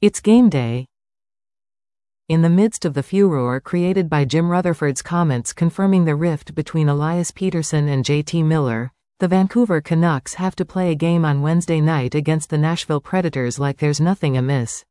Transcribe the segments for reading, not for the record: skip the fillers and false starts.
It's game day. In the midst of the furor created by Jim Rutherford's comments confirming the rift between Elias Pettersson and JT Miller, the Vancouver Canucks have to play a game on Wednesday night against the Nashville Predators like there's nothing amiss.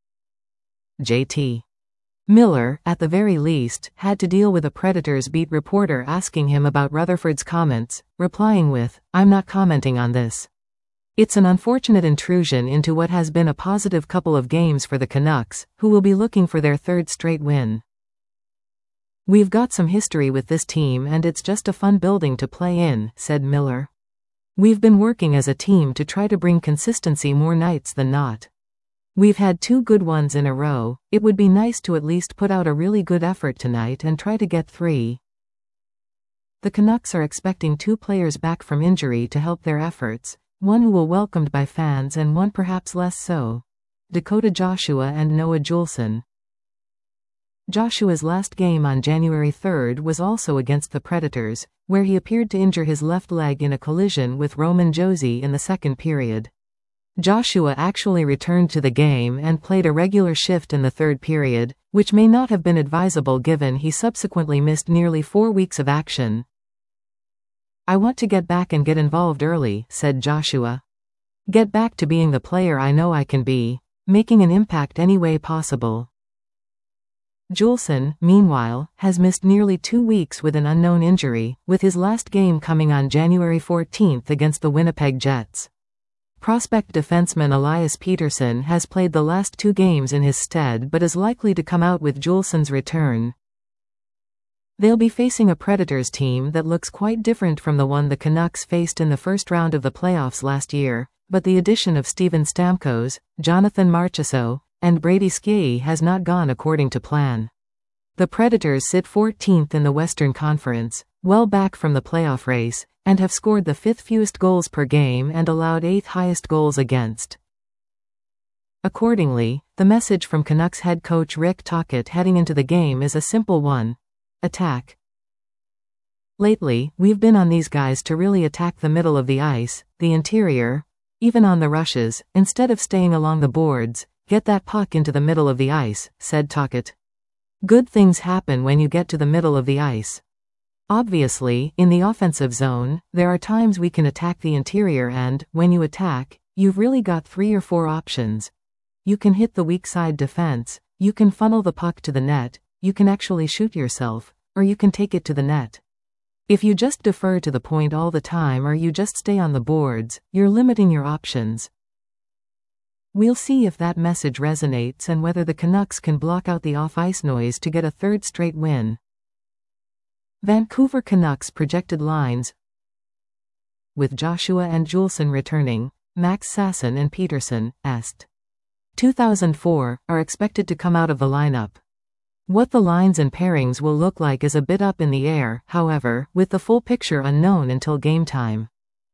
JT Miller, at the very least, had to deal with a Predators beat reporter asking him about Rutherford's comments, replying with, "I'm not commenting on this." It's an unfortunate intrusion into what has been a positive couple of games for the Canucks, who will be looking for their third straight win. "We've got some history with this team and it's just a fun building to play in," said Miller. "We've been working as a team to try to bring consistency more nights than not. We've had 2 good ones in a row. It would be nice to at least put out a really good effort tonight and try to get 3. The Canucks are expecting 2 players back from injury to help their efforts, one who will welcomed by fans and one perhaps less so. Dakota Joshua and Noah Juulsen. Joshua's last game on January 3 was also against the Predators, where he appeared to injure his left leg in a collision with Roman Josi in the second period. Joshua actually returned to the game and played a regular shift in the third period, which may not have been advisable given he subsequently missed nearly 4 weeks of action. "I want to get back and get involved early," said Joshua. "Get back to being the player I know I can be, making an impact any way possible." Juulsen, meanwhile, has missed nearly 2 weeks with an unknown injury, with his last game coming on January 14 against the Winnipeg Jets. Prospect defenseman Elias Pettersson has played the last 2 games in his stead but is likely to come out with Juulsen's return. They'll be facing a Predators team that looks quite different from the one the Canucks faced in the first round of the playoffs last year, but the addition of Steven Stamkos, Jonathan Marchessault, and Brady Skjei has not gone according to plan. The Predators sit 14th in the Western Conference, well back from the playoff race, and have scored the 5th fewest goals per game and allowed 8th highest goals against. Accordingly, the message from Canucks head coach Rick Tocchet heading into the game is a simple one: attack. Lately, we've been on these guys to really attack the middle of the ice, the interior, even on the rushes, instead of staying along the boards. Get that puck into the middle of the ice, said Tocchet. Good things happen when you get to the middle of the ice. Obviously, in the offensive zone, there are times we can attack the interior and, when you attack, you've really got 3 or 4 options. You can hit the weak side defense, you can funnel the puck to the net, you can actually shoot yourself, or you can take it to the net. If you just defer to the point all the time or you just stay on the boards, you're limiting your options. We'll see if that message resonates and whether the Canucks can block out the off-ice noise to get a third straight win. Vancouver Canucks projected lines. With Joshua and Juulsen returning, Max Sasson and Pettersson, Est. 2004, are expected to come out of the lineup. What the lines and pairings will look like is a bit up in the air, however, with the full picture unknown until game time.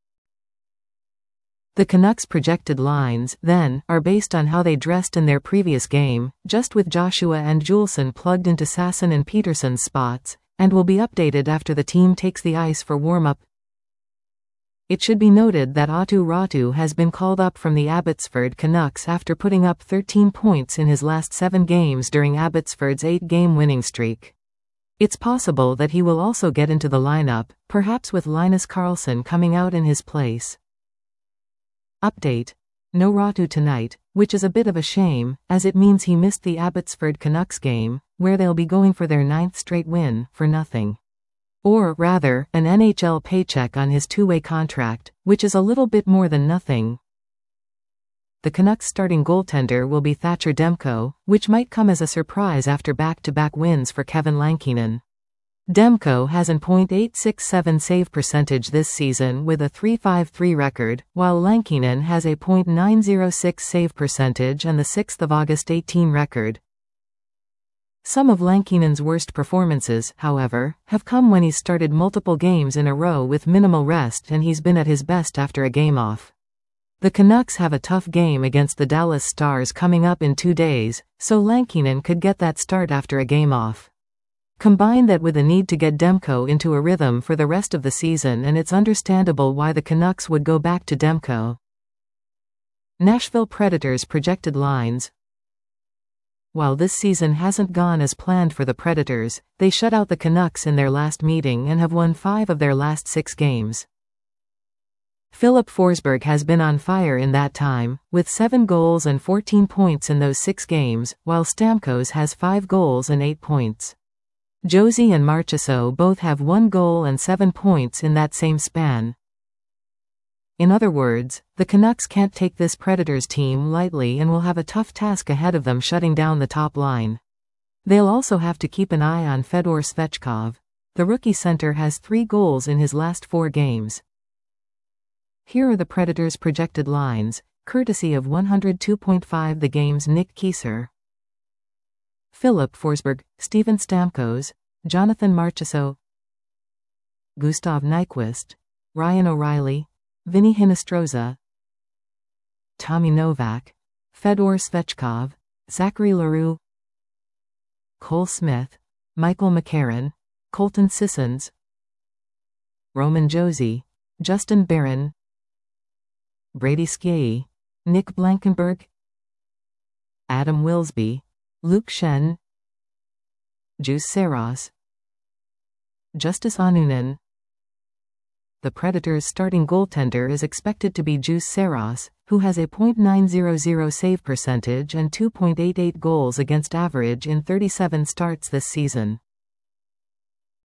The Canucks' projected lines, then, are based on how they dressed in their previous game, just with Joshua and Juulsen plugged into Sasson and Pettersson's spots, and will be updated after the team takes the ice for warm-up. It should be noted that Aatu Räty has been called up from the Abbotsford Canucks after putting up 13 points in his last 7 games during Abbotsford's 8-game winning streak. It's possible that he will also get into the lineup, perhaps with Linus Karlsson coming out in his place. Update: no Räty tonight, which is a bit of a shame, as it means he missed the Abbotsford Canucks game, where they'll be going for their 9th straight win, for nothing. Or, rather, an NHL paycheck on his 2-way contract, which is a little bit more than nothing. The Canucks' starting goaltender will be Thatcher Demko, which might come as a surprise after back-to-back wins for Kevin Lankinen. Demko has an .867 save percentage this season with a .353 record, while Lankinen has a .906 save percentage and the 6th of August 18 record. Some of Lankinen's worst performances, however, have come when he's started multiple games in a row with minimal rest and he's been at his best after a game off. The Canucks have a tough game against the Dallas Stars coming up in 2 days, so Lankinen could get that start after a game off. Combine that with the need to get Demko into a rhythm for the rest of the season and it's understandable why the Canucks would go back to Demko. Nashville Predators projected lines. While this season hasn't gone as planned for the Predators, they shut out the Canucks in their last meeting and have won 5 of their last 6 games. Filip Forsberg has been on fire in that time, with 7 goals and 14 points in those 6 games, while Stamkos has 5 goals and 8 points. Josi and Marchessault both have 1 goal and 7 points in that same span. In other words, the Canucks can't take this Predators team lightly and will have a tough task ahead of them shutting down the top line. They'll also have to keep an eye on Fedor Svechkov. The rookie center has 3 goals in his last 4 games. Here are the Predators' projected lines, courtesy of 102.5 The Game's Nick Kieser. Filip Forsberg, Steven Stamkos, Jonathan Marchessault, Gustav Nyquist, Ryan O'Reilly, Vinny Hinostroza, Tommy Novak, Fedor Svechkov, Zachary Leroux, Cole Smith, Michael McCarron, Colton Sissons, Roman Josi, Justin Barron, Brady Skjei, Nick Blankenberg, Adam Wilsby, Luke Schenn, Juuse Saros, Justus Annunen. The Predators' starting goaltender is expected to be Juuse Saros, who has a .900 save percentage and 2.88 goals against average in 37 starts this season.